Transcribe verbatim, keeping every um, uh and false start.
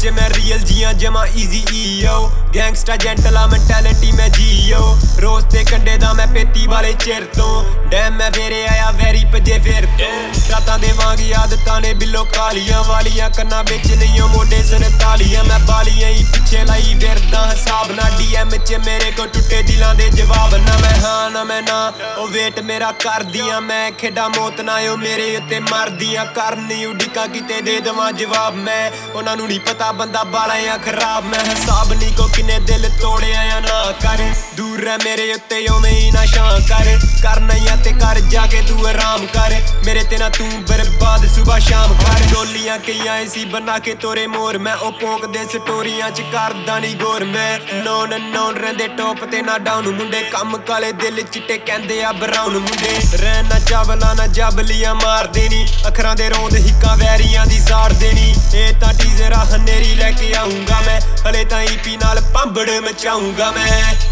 विच मैं रियल जियां जमा ईजी ईओ गैंगस्टर जेंटला मैंटेलिटी मैं जीओ रोज ते कंडे दा मैं पेती वाले चिर तो डैम मैं फेरे आया वैरी भजे फिर तो रातां दे वांग आदतां ने बिल्लो कालियां वालियां कन्ना बिच नहीं मोडे सनतालियां मैं बालियां ही पिछे लाई फिरदा हिसाब ना डीएम च मेरे को टुटे दिलां दे जवाब ना मैं हां ना मैं ना ओ वेट मेरा कर दियां मैं खेडा मौत ना ओ मेरे उत्ते मर दियां करनी उडिका किते दे देवां जवाब मैं उन्हां नूं नहीं पता बंदा बाला या खराब मैं हिसाब नहीं को किने दिल तोड़िया या ना कर दूर रह मेरे उत्ते उवें ही ना शां कर करना या ते कर जाके तू आराम कर मेरे ते ना तू बर्बाद सुबह शाम कर डोलियां कईयां ऐसी बना के तोरे मोर मैं ओ पोक दे स्टोरियां च करदा नहीं गौर मैं नौन नौन रहिंदे टॉप ते ना डाउन मुंडे कम काले दिल चिट्टे कहंदे आ ब्राउन मुंडे रहन ना चावला ना जाबलियां मार देनी अखरां दे रौंद हिक्का वैरियां दी साड़ देनी ए तां टीजर हनेरी लेके आऊंगा मैं हले तां ईपी नाल पंबड़ मचाऊंगा मैं।